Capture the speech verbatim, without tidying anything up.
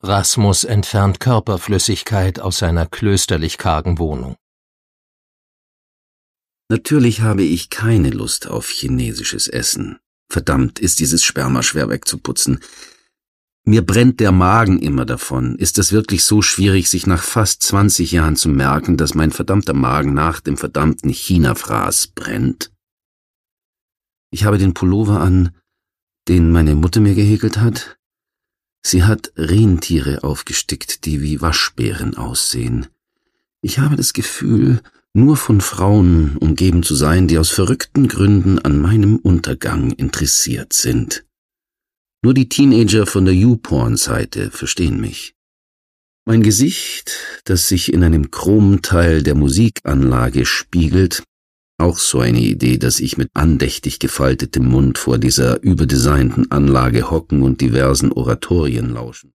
Rasmus entfernt Körperflüssigkeit aus seiner klösterlich kargen Wohnung. Natürlich habe ich keine Lust auf chinesisches Essen. Verdammt, ist dieses Sperma schwer wegzuputzen. Mir brennt der Magen immer davon. Ist es wirklich so schwierig, sich nach fast zwanzig Jahren zu merken, dass mein verdammter Magen nach dem verdammten China-Fraß brennt? Ich habe den Pullover an, den meine Mutter mir gehäkelt hat. Sie hat Rentiere aufgestickt, die wie Waschbären aussehen. Ich habe das Gefühl, nur von Frauen umgeben zu sein, die aus verrückten Gründen an meinem Untergang interessiert sind. Nur die Teenager von der YouPorn-Seite verstehen mich. Mein Gesicht, das sich in einem Chromteil der Musikanlage spiegelt, auch so eine Idee, dass ich mit andächtig gefaltetem Mund vor dieser überdesignten Anlage hocken und diversen Oratorien lauschen.